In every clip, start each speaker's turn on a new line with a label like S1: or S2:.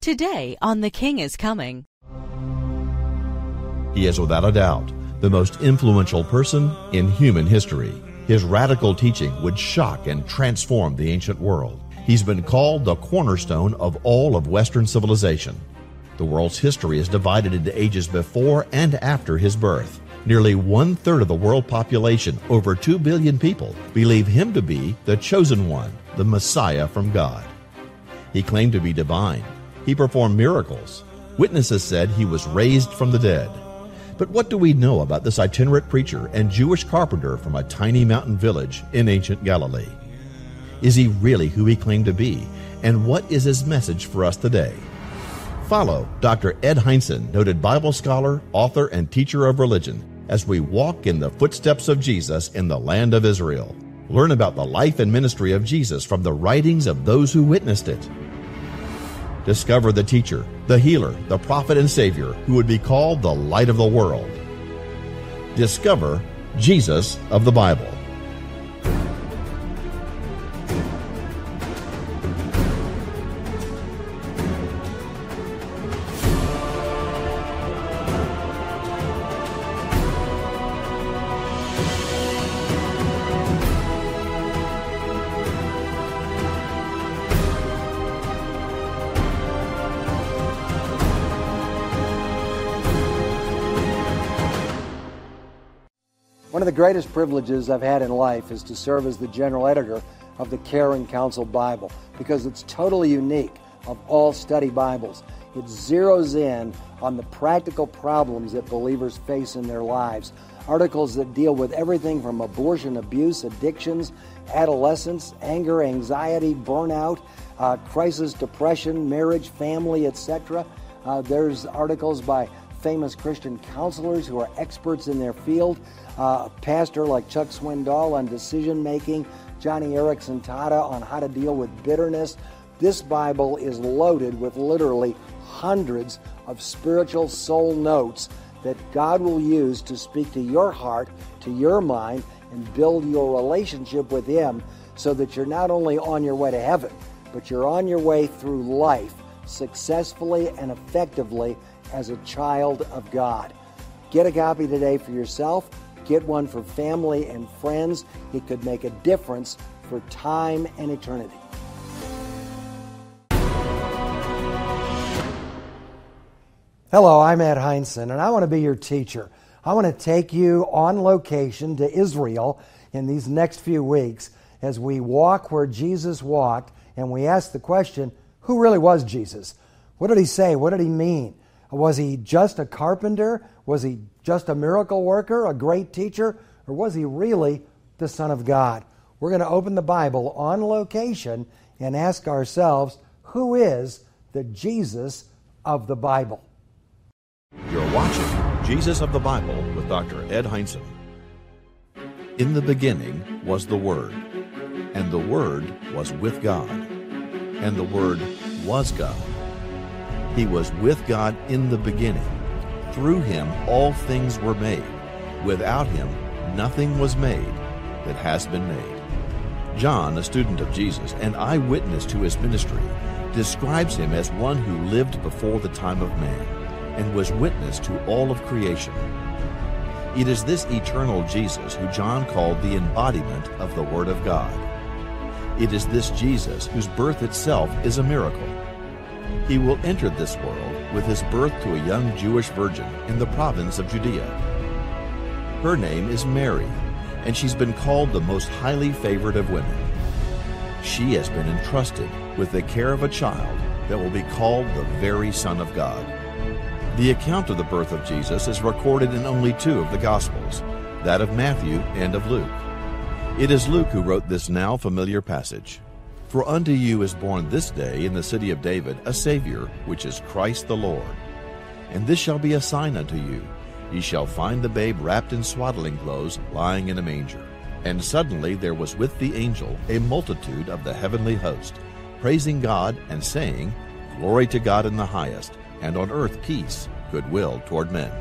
S1: Today on The King is Coming.
S2: He is without a doubt the most influential person in human history. His radical teaching would shock and transform the ancient world. He's been called the cornerstone of all of Western civilization. The world's history is divided into ages before and after his birth. Nearly 1/3 of the world population, over 2 billion people, believe him to be the chosen one, the Messiah from God. He claimed to be divine. He performed miracles. Witnesses said he was raised from the dead. But what do we know about this itinerant preacher and Jewish carpenter from a tiny mountain village in ancient Galilee? Is he really who he claimed to be? And what is his message for us today? Follow Dr. Ed Hindson, noted Bible scholar, author, and teacher of religion, as we walk in the footsteps of Jesus in the land of Israel. Learn about the life and ministry of Jesus from the writings of those who witnessed it. Discover the teacher, the healer, the prophet and savior who would be called the light of the world. Discover Jesus of the Bible.
S3: One of the greatest privileges I've had in life is to serve as the general editor of the Care and Counsel Bible, because it's totally unique of all study Bibles. It zeroes in on the practical problems that believers face in their lives. Articles that deal with everything from abortion, abuse, addictions, adolescence, anger, anxiety, burnout, crisis, depression, marriage, family, etc. There's articles by famous Christian counselors who are experts in their field. A pastor like Chuck Swindoll on decision making, Johnny Erickson Tada on how to deal with bitterness. This Bible is loaded with literally hundreds of spiritual soul notes that God will use to speak to your heart, to your mind, and build your relationship with Him so that you're not only on your way to heaven, but you're on your way through life successfully and effectively as a child of God. Get a copy today for yourself. Get one for family and friends. It could make a difference for time and eternity. Hello, I'm Ed Hindson, and I want to be your teacher. I want to take you on location to Israel in these next few weeks as we walk where Jesus walked, and we ask the question, who really was Jesus? What did He say? What did He mean? Was He just a carpenter? Was He just a miracle worker, a great teacher? Or was He really the Son of God? We're going to open the Bible on location and ask ourselves, who is the Jesus of the Bible?
S2: You're watching Jesus of the Bible with Dr. Ed Hindson. In the beginning was the Word, and the Word was with God, and the Word was God. He was with God in the beginning. Through Him all things were made. Without Him nothing was made that has been made. John, a student of Jesus and eyewitness to His ministry, describes Him as one who lived before the time of man and was witness to all of creation. It is this eternal Jesus who John called the embodiment of the Word of God. It is this Jesus whose birth itself is a miracle. He will enter this world with His birth to a young Jewish virgin in the province of Judea. Her name is Mary, and she's been called the most highly favored of women. She has been entrusted with the care of a child that will be called the very Son of God. The account of the birth of Jesus is recorded in only two of the Gospels, that of Matthew and of Luke. It is Luke who wrote this now familiar passage. For unto you is born this day in the city of David a Savior, which is Christ the Lord. And this shall be a sign unto you. Ye shall find the babe wrapped in swaddling clothes, lying in a manger. And suddenly there was with the angel a multitude of the heavenly host, praising God and saying, Glory to God in the highest, and on earth peace, goodwill toward men.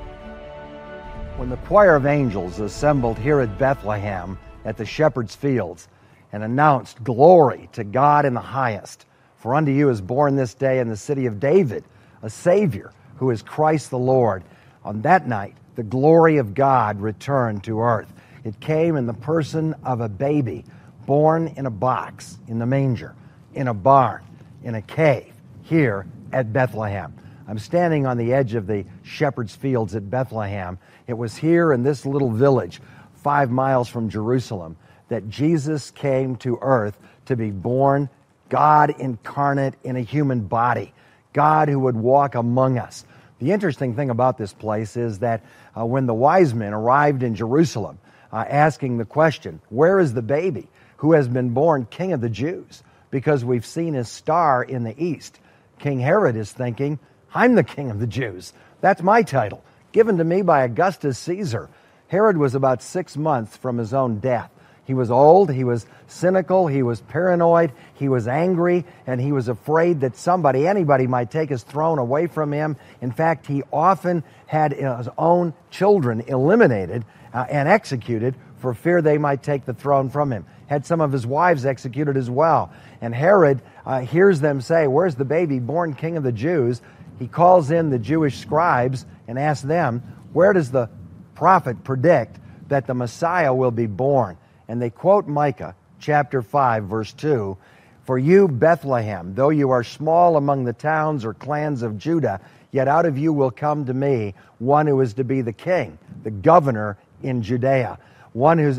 S3: When the choir of angels assembled here at Bethlehem at the Shepherd's Fields and announced glory to God in the highest,
S4: For unto you is born this day in the city of David a Savior, who is Christ the Lord. On that night, the glory of God returned to earth. It came in the person of a baby, born in a box, in the manger, in a barn, in a cave, here at Bethlehem. I'm standing on the edge of the shepherd's fields at Bethlehem. It was here in this little village, 5 miles from Jerusalem, that Jesus came to earth to be born, God incarnate in a human body, God who would walk among us. The interesting thing about this place is that when the wise men arrived in Jerusalem, asking the question, where is the baby who has been born King of the Jews? Because we've seen his star in the east. King Herod is thinking, I'm the King of the Jews. That's my title, given to me by Augustus Caesar. Herod was about 6 months from his own death. He was old, he was cynical, he was paranoid, he was angry, and he was afraid that anybody might take his throne away from him. In fact, he often had his own children eliminated and executed for fear they might take the throne from him. Had some of his wives executed as well. And Herod hears them say, where's the baby born King of the Jews? He calls in the Jewish scribes and asks them, where does the prophet predict that the Messiah will be born? And they quote Micah chapter 5, verse 2, for you, Bethlehem, though you are small among the towns or clans of Judah, yet out of you will come to me one who is to be the king, the governor in Judea. One whose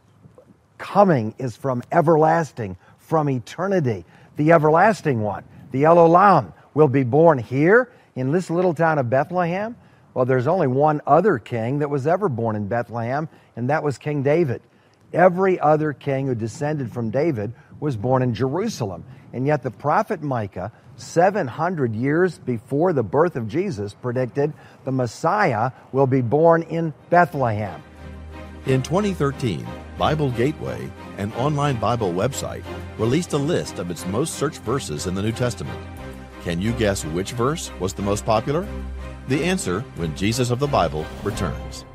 S4: coming is from everlasting, from eternity. The everlasting one, the El Olam, will be born here in this little town of Bethlehem. Well, there's only one other king that was ever born in Bethlehem, and that was King David. Every other king who descended from David was born in Jerusalem. And yet the prophet Micah, 700 years before the birth of Jesus, predicted the Messiah will be born in Bethlehem.
S2: In 2013, Bible Gateway, an online Bible website, released a list of its most searched verses in the New Testament. Can you guess which verse was the most popular? The answer when Jesus of the Bible returns.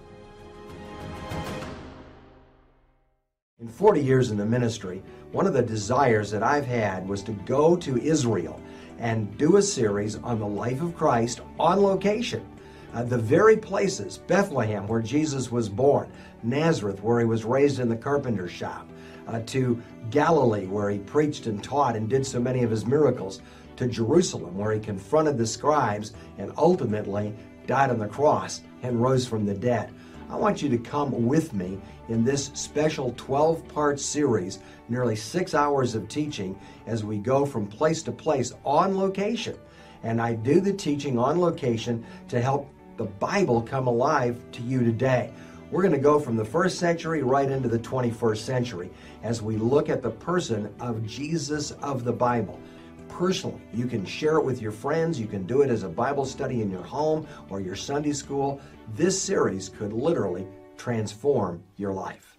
S4: In 40 years in the ministry, one of the desires that I've had was to go to Israel and do a series on the life of Christ on location. The very places, Bethlehem, where Jesus was born, Nazareth, where he was raised in the carpenter's shop, to Galilee, where he preached and taught and did so many of his miracles, to Jerusalem, where he confronted the scribes and ultimately died on the cross and rose from the dead. I want you to come with me in this special 12-part series, nearly 6 hours of teaching as we go from place to place on location. And I do the teaching on location to help the Bible come alive to you today. We're going to go from the first century right into the 21st century as we look at the person of Jesus of the Bible. Personally, you can share it with your friends. You can do it as a Bible study in your home or your Sunday school. This series could literally transform your life.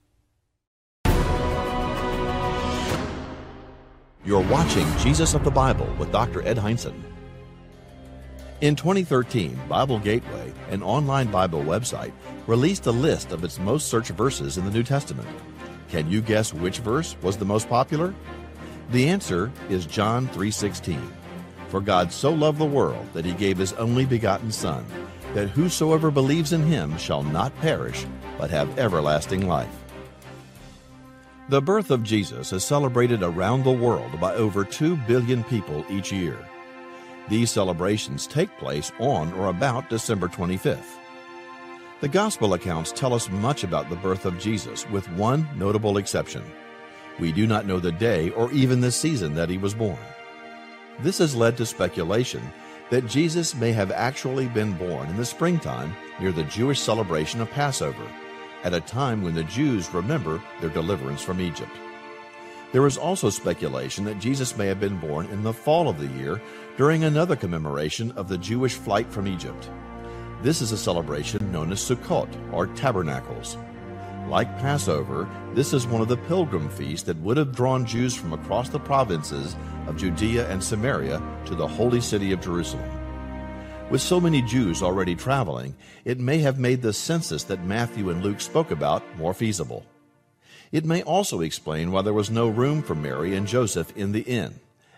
S2: You're watching Jesus of the Bible with Dr. Ed Heinzen. In 2013, Bible Gateway, an online Bible website, released a list of its most searched verses in the New Testament. Can you guess which verse was the most popular? The answer is John 3:16. For God so loved the world that he gave his only begotten Son, that whosoever believes in him shall not perish, but have everlasting life. The birth of Jesus is celebrated around the world by over 2 billion people each year. These celebrations take place on or about December 25th. The Gospel accounts tell us much about the birth of Jesus, with one notable exception. We do not know the day or even the season that he was born. This has led to speculation that Jesus may have actually been born in the springtime near the Jewish celebration of Passover, at a time when the Jews remember their deliverance from Egypt. There is also speculation that Jesus may have been born in the fall of the year during another commemoration of the Jewish flight from Egypt. This is a celebration known as Sukkot, or Tabernacles. Like Passover, this is one of the pilgrim feasts that would have drawn Jews from across the provinces of Judea and Samaria to the holy city of Jerusalem. With so many Jews already traveling, it may have made the census that Matthew and Luke spoke about more feasible. It may also explain why there was no room for Mary and Joseph in the inn,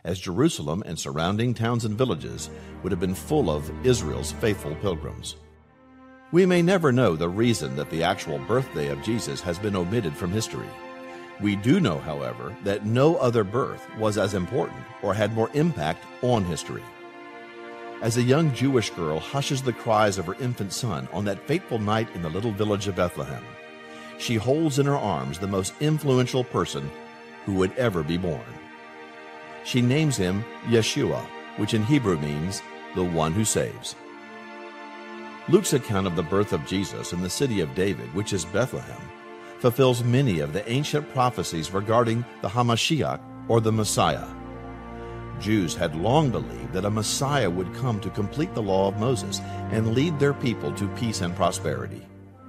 S2: as Jerusalem and surrounding towns and villages would have been full of Israel's faithful pilgrims. We may never know the reason that the actual birthday of Jesus has been omitted from history. We do know, however, that no other birth was as important or had more impact on history. As a young Jewish girl hushes the cries of her infant son on that fateful night in the little village of Bethlehem, she holds in her arms the most influential person who would ever be born. She names him Yeshua, which in Hebrew means the one who saves. Luke's account of the birth of Jesus in the city of David, which is Bethlehem, fulfills many of the ancient prophecies regarding the Hamashiach, or the Messiah. Jews had long believed that a Messiah would come to complete the law of Moses and lead their people to peace and prosperity.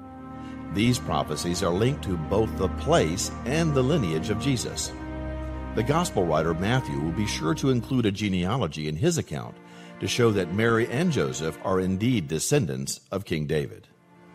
S2: These prophecies are linked to both the place and the lineage of Jesus. The gospel writer Matthew will be sure to include a genealogy in his account to show that Mary and Joseph are indeed descendants of King David.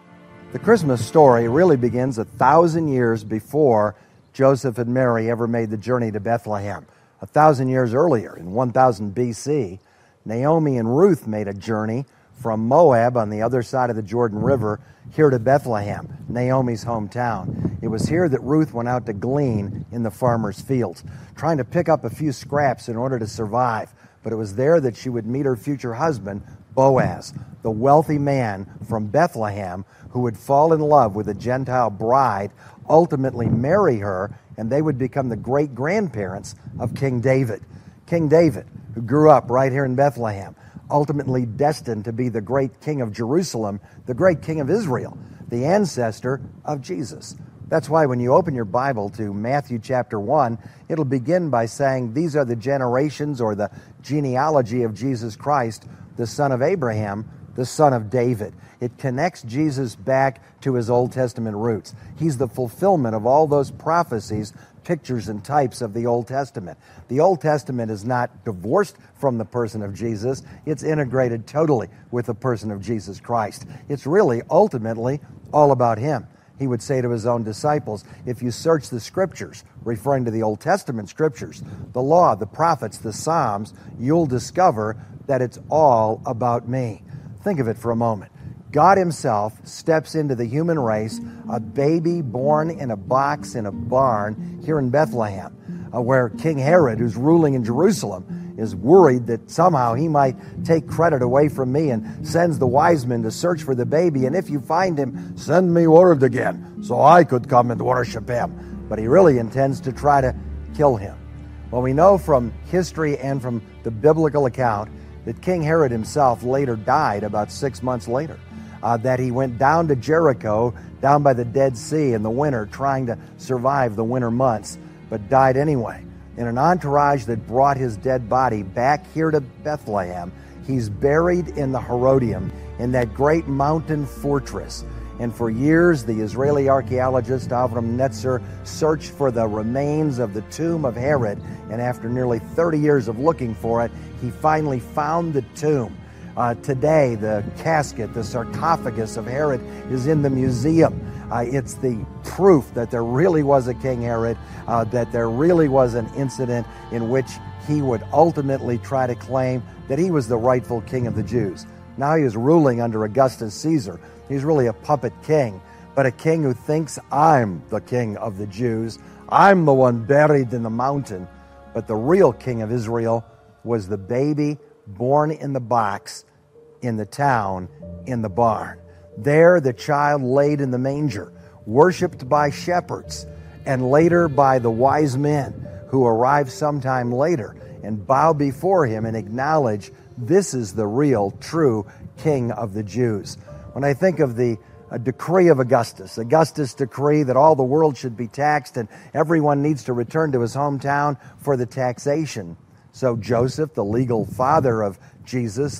S4: The Christmas story really begins 1,000 years before Joseph and Mary ever made the journey to Bethlehem. 1,000 years earlier, in 1000 BC, Naomi and Ruth made a journey from Moab on the other side of the Jordan River here to Bethlehem, Naomi's hometown. It was here that Ruth went out to glean in the farmer's fields, trying to pick up a few scraps in order to survive. But it was there that she would meet her future husband, Boaz, the wealthy man from Bethlehem who would fall in love with a Gentile bride, ultimately marry her, and they would become the great-grandparents of King David. King David, who grew up right here in Bethlehem, ultimately destined to be the great king of Jerusalem, the great king of Israel, the ancestor of Jesus. That's why when you open your Bible to Matthew chapter 1, it'll begin by saying these are the generations or the genealogy of Jesus Christ, the son of Abraham, the son of David. It connects Jesus back to his Old Testament roots. He's the fulfillment of all those prophecies, pictures, and types of the Old Testament. The Old Testament is not divorced from the person of Jesus. It's integrated totally with the person of Jesus Christ. It's really, ultimately, all about him. He would say to his own disciples, if you search the Scriptures, referring to the Old Testament Scriptures, the law, the prophets, the Psalms, you'll discover that it's all about me. Think of it for a moment. God himself steps into the human race, a baby born in a box in a barn here in Bethlehem, where King Herod, who's ruling in Jerusalem, is worried that somehow he might take credit away from me and sends the wise men to search for the baby. And if you find him, send me word again so I could come and worship him. But he really intends to try to kill him. Well, we know from history and from the biblical account that King Herod himself later died about 6 months later. That he went down to Jericho, down by the Dead Sea in the winter, trying to survive the winter months, but died anyway. In an entourage that brought his dead body back here to Bethlehem, he's buried in the Herodium, in that great mountain fortress. And for years, the Israeli archaeologist Avram Netzer searched for the remains of the tomb of Herod, and after nearly 30 years of looking for it, he finally found the tomb. Today, the casket, the sarcophagus of Herod is in the museum. It's the proof that there really was a King Herod, that there really was an incident in which he would ultimately try to claim that he was the rightful king of the Jews. Now he is ruling under Augustus Caesar. He's really a puppet king, but a king who thinks, I'm the king of the Jews. I'm the one buried in the mountain. But the real king of Israel was the baby born in the box, in the town, in the barn. There the child laid in the manger, worshipped by shepherds, and later by the wise men who arrived sometime later and bow before him and acknowledge this is the real, true king of the Jews. When I think of the decree of Augustus' decree that all the world should be taxed and everyone needs to return to his hometown for the taxation. So Joseph, the legal father of Jesus, the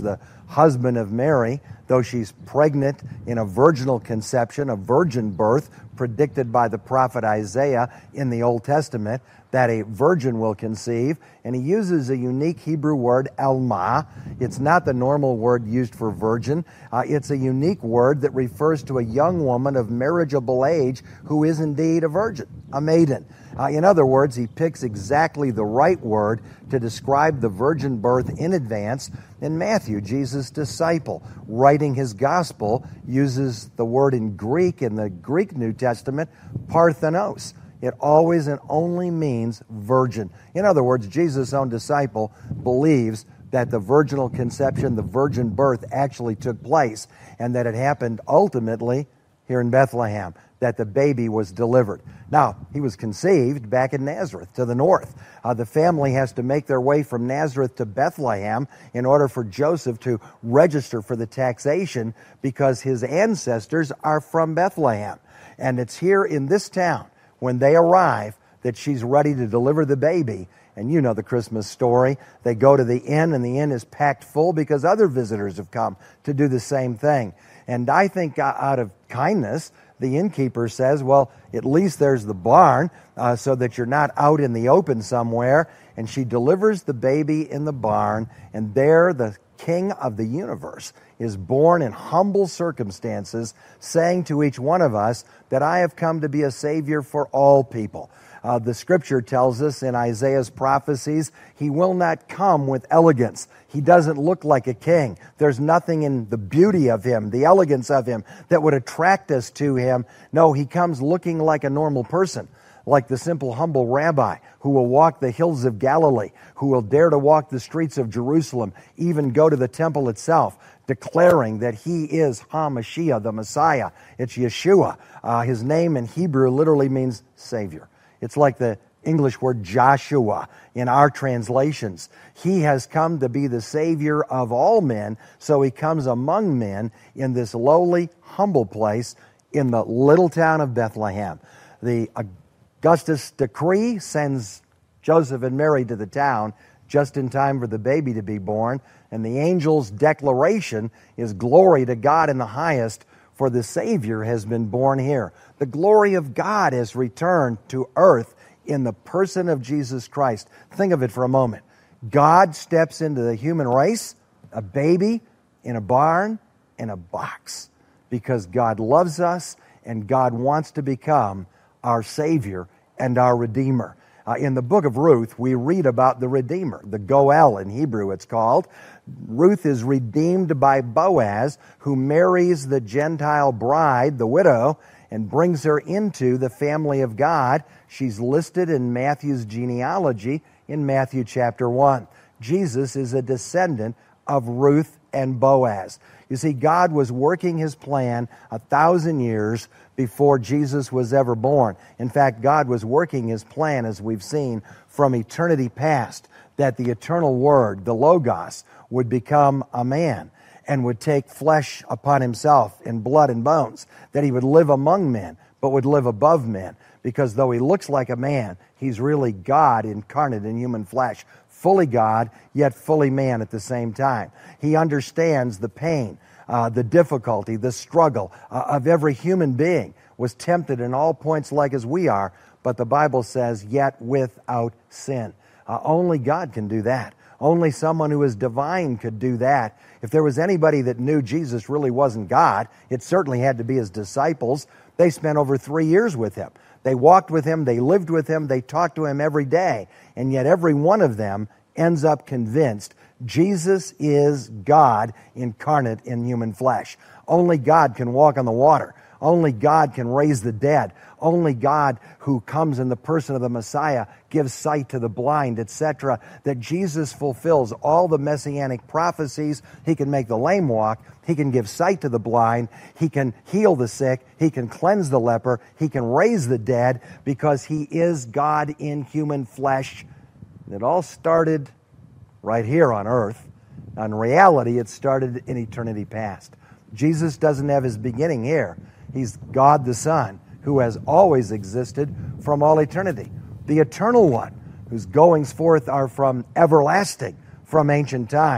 S4: husband of Mary, though she's pregnant in a virginal conception, a virgin birth, predicted by the prophet Isaiah in the Old Testament, that a virgin will conceive. And he uses a unique Hebrew word, alma. It's not the normal word used for virgin. It's a unique word that refers to a young woman of marriageable age who is indeed a virgin, a maiden. In other words, he picks exactly the right word to describe the virgin birth in advance. And Matthew, Jesus' disciple, writing his gospel, uses the word in Greek, in the Greek New Testament, parthenos. It always and only means virgin. In other words, Jesus' own disciple believes that the virginal conception, the virgin birth actually took place, and that it happened ultimately here in Bethlehem, that the baby was delivered. Now, he was conceived back in Nazareth to the north. The family has to make their way from Nazareth to Bethlehem in order for Joseph to register for the taxation, because his ancestors are from Bethlehem. And it's here in this town, when they arrive, that she's ready to deliver the baby. And you know the Christmas story. They go to the inn, and the inn is packed full because other visitors have come to do the same thing. And I think out of kindness, the innkeeper says, well, at least there's the barn so that you're not out in the open somewhere. And she delivers the baby in the barn, and there the King of the universe is born in humble circumstances, saying to each one of us that I have come to be a Savior for all people. The Scripture tells us in Isaiah's prophecies, he will not come with elegance. He doesn't look like a king. There's nothing in the beauty of him, the elegance of him, that would attract us to him. No, he comes looking like a normal person, like the simple, humble rabbi who will walk the hills of Galilee, who will dare to walk the streets of Jerusalem, even go to the temple itself, declaring that he is HaMashiach, the Messiah. It's Yeshua. His name in Hebrew literally means Savior. It's like the English word Joshua in our translations. He has come to be the Savior of all men, so he comes among men in this lowly, humble place in the little town of Bethlehem. The Augustus decree sends Joseph and Mary to the town just in time for the baby to be born, and the angel's declaration is glory to God in the highest, for the Savior has been born here. The glory of God has returned to earth in the person of Jesus Christ. Think of it for a moment. God steps into the human race, a baby, in a barn, in a box, because God loves us and God wants to become our Savior and our Redeemer. In the book of Ruth, we read about the Redeemer, the Goel in Hebrew it's called. Ruth is redeemed by Boaz, who marries the Gentile bride, the widow, and brings her into the family of God. She's listed in Matthew's genealogy in Matthew chapter 1. Jesus is a descendant of Ruth and Boaz. You see, God was working his plan 1,000 years before Jesus was ever born. In fact, God was working his plan, as we've seen, from eternity past, that the eternal Word, the Logos, would become a man and would take flesh upon himself in blood and bones, that he would live among men, but would live above men. Because though he looks like a man, he's really God incarnate in human flesh, fully God, yet fully man at the same time. He understands the pain, the difficulty, the struggle of every human being, was tempted in all points like as we are, but the Bible says, yet without sin. Only God can do that. Only someone who is divine could do that. If there was anybody that knew Jesus really wasn't God, it certainly had to be his disciples. They spent over 3 years with him. They walked with him, they lived with him, they talked to him every day. And yet every one of them ends up convinced Jesus is God incarnate in human flesh. Only God can walk on the water. Only God can raise the dead. Only God, who comes in the person of the Messiah, gives sight to the blind, etc. That Jesus fulfills all the messianic prophecies. He can make the lame walk. He can give sight to the blind. He can heal the sick. He can cleanse the leper. He can raise the dead, because he is God in human flesh. It all started right here on earth. In reality, it started in eternity past. Jesus doesn't have his beginning here. He's God the Son, who has always existed from all eternity. The eternal one, whose goings forth are from everlasting, from ancient times.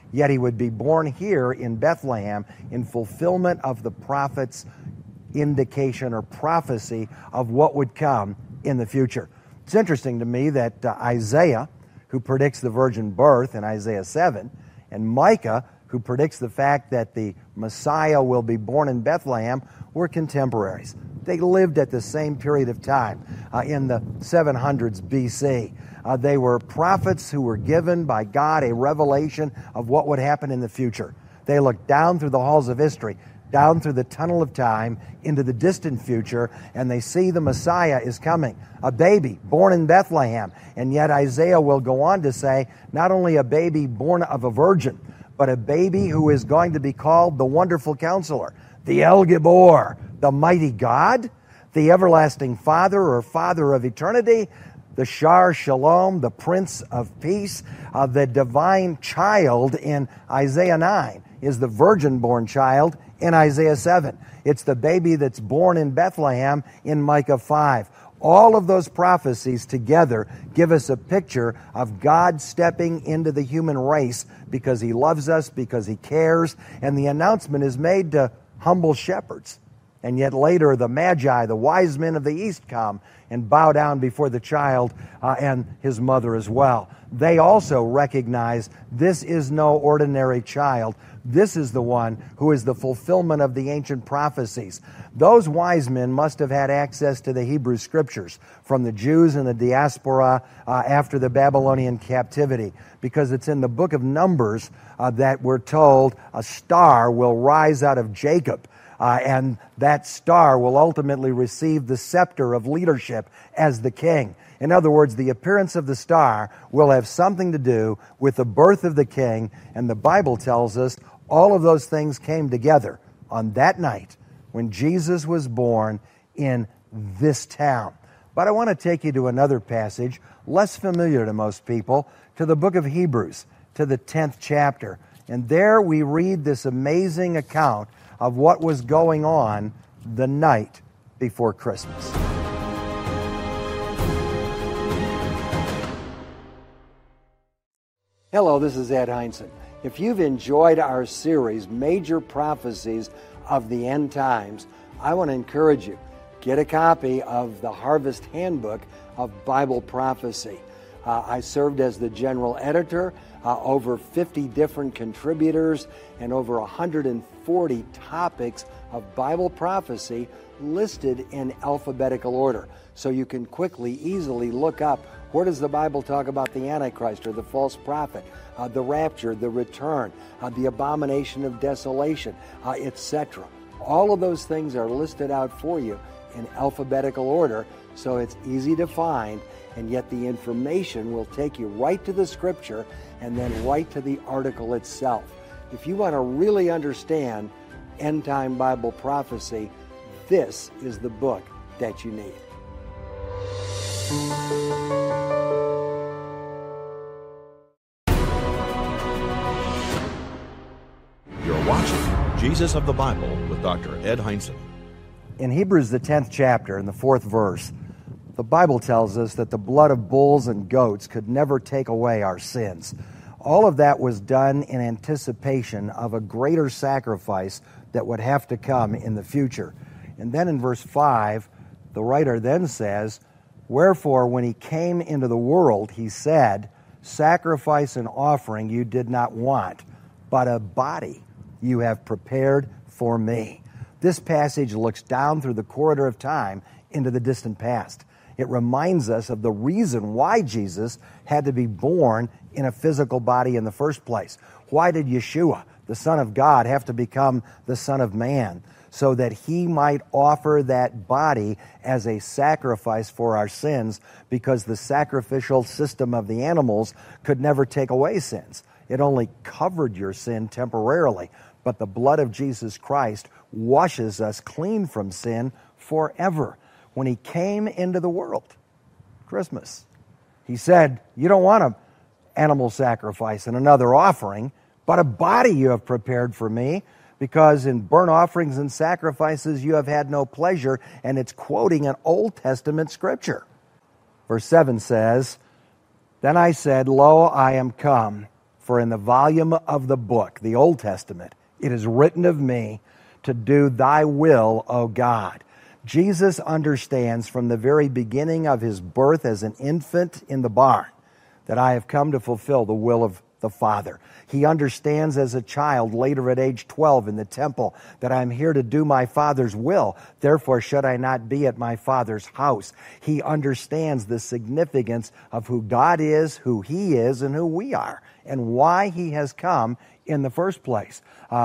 S4: yet he would be born here in Bethlehem in fulfillment of the prophet's indication or prophecy of what would come in the future. It's interesting to me that Isaiah, who predicts the virgin birth in Isaiah 7, and Micah, who predicts the fact that the Messiah will be born in Bethlehem, were contemporaries. They lived at the same period of time in the 700s BC. They were prophets who were given by God a revelation of what would happen in the future. They looked down through the halls of history, down through the tunnel of time into the distant future, and they see the Messiah is coming, a baby born in Bethlehem. And yet Isaiah will go on to say, not only a baby born of a virgin, but a baby who is going to be called the Wonderful Counselor, the El Gibor, the Mighty God, the Everlasting Father or Father of Eternity, the Shar Shalom, the Prince of Peace. The divine child in Isaiah 9 is the virgin-born child in Isaiah 7. It's the baby that's born in Bethlehem in Micah 5. All of those prophecies together give us a picture of God stepping into the human race because He loves us, because He cares, and the announcement is made to humble shepherds. And yet later the Magi, the wise men of the East, come and bow down before the child and His mother as well. They also recognize this is no ordinary child. This is the one who is the fulfillment of the ancient prophecies. Those wise men must have had access to the Hebrew Scriptures from the Jews in the diaspora after the Babylonian captivity, because it's in the book of Numbers that we're told a star will rise out of Jacob. And that star will ultimately receive the scepter of leadership as the king. In other words, the appearance of the star will have something to do with the birth of the king, and the Bible tells us all of those things came together on that night when Jesus was born in this town. But I want to take you to another passage, less familiar to most people, to the book of Hebrews, to the 10th chapter. And there we read this amazing account of what was going on the night before Christmas.
S3: Hello, this is Ed Heinzen. If you've enjoyed our series, Major Prophecies of the End Times, I want to encourage you, get a copy of the Harvest Handbook of Bible Prophecy. I served as the general editor, over 50 different contributors, and over 140 topics of Bible prophecy listed in alphabetical order. So you can quickly, easily look up, where does the Bible talk about the Antichrist or the false prophet, the rapture, the return, the abomination of desolation, etc. All of those things are listed out for you in alphabetical order, so it's easy to find, and yet the information will take you right to the Scripture and then right to the article itself. If you want to really understand end-time Bible prophecy, this is the book that you need.
S2: You're watching Jesus of the Bible with Dr. Ed Heinzen.
S4: In Hebrews, the 10th chapter, in the 4th verse, the Bible tells us that the blood of bulls and goats could never take away our sins. All of that was done in anticipation of a greater sacrifice that would have to come in the future. And then in verse 5, the writer then says, "Wherefore, when He came into the world, He said, Sacrifice and offering you did not want, but a body you have prepared for me." This passage looks down through the corridor of time into the distant past. It reminds us of the reason why Jesus had to be born in a physical body in the first place. Why did Yeshua, the Son of God, have to become the Son of Man? So that He might offer that body as a sacrifice for our sins, because the sacrificial system of the animals could never take away sins. It only covered your sin temporarily. But the blood of Jesus Christ washes us clean from sin forever. When He came into the world, Christmas, He said, you don't want an animal sacrifice and another offering, but a body you have prepared for me, because in burnt offerings and sacrifices you have had no pleasure. And it's quoting an Old Testament scripture. Verse 7 says, Then I said, Lo, I am come. For in the volume of the book, the Old Testament, it is written of me to do thy will, O God. Jesus understands from the very beginning of his birth as an infant in the barn that I have come to fulfill the will of the Father. He understands as a child, later at age 12 in the temple, that I'm here to do my Father's will. Therefore, should I not be at my Father's house? He understands the significance of who God is, who he is, and who we are, and why he has come in the first place.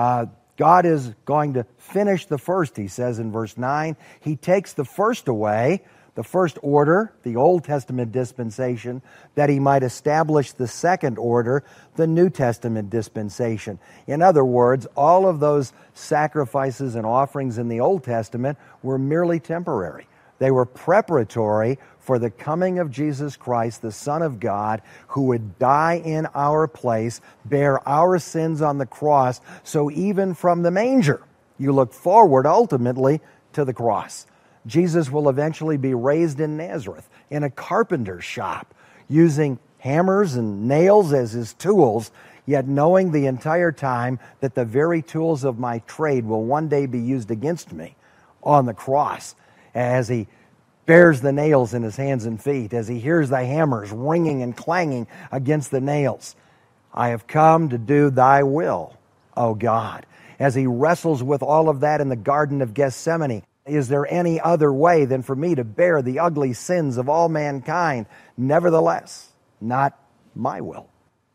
S4: God is going to finish the first, he says in verse 9. He takes the first away, the first order, the Old Testament dispensation, that he might establish the second order, the New Testament dispensation. In other words, all of those sacrifices and offerings in the Old Testament were merely temporary. They were preparatory for the coming of Jesus Christ, the Son of God, who would die in our place, bear our sins on the cross, so even from the manger, you look forward ultimately to the cross. Jesus will eventually be raised in Nazareth, in a carpenter's shop, using hammers and nails as his tools, yet knowing the entire time that the very tools of my trade will one day be used against me on the cross, as he bears the nails in his hands and feet, as he hears the hammers ringing and clanging against the nails. I have come to do thy will, O God. As he wrestles with all of that in the Garden of Gethsemane, is there any other way than for me to bear the ugly sins of all mankind? Nevertheless, not my will,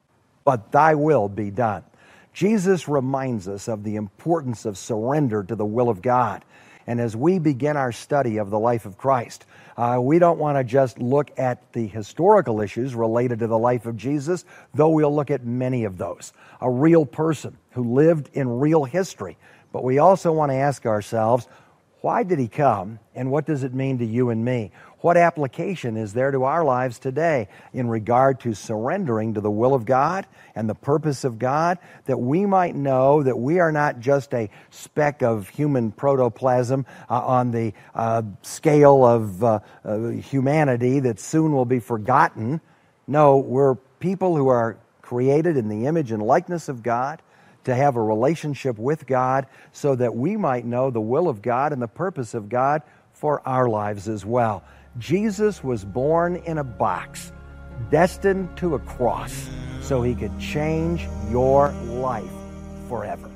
S4: but thy will be done. Jesus reminds us of the importance of surrender to the will of God. And as we begin our study of the life of Christ, we don't want to just look at the historical issues related to the life of Jesus, though we'll look at many of those. A real person who lived in real history. But we also want to ask ourselves, why did he come, and what does it mean to you and me? What application is there to our lives today in regard to surrendering to the will of God and the purpose of God, that we might know that we are not just a speck of human protoplasm on the scale of humanity that soon will be forgotten. No, we're people who are created in the image and likeness of God, to have a relationship with God so that we might know the will of God and the purpose of God for our lives as well. Jesus was born in a box, destined to a cross, so he could change your life forever.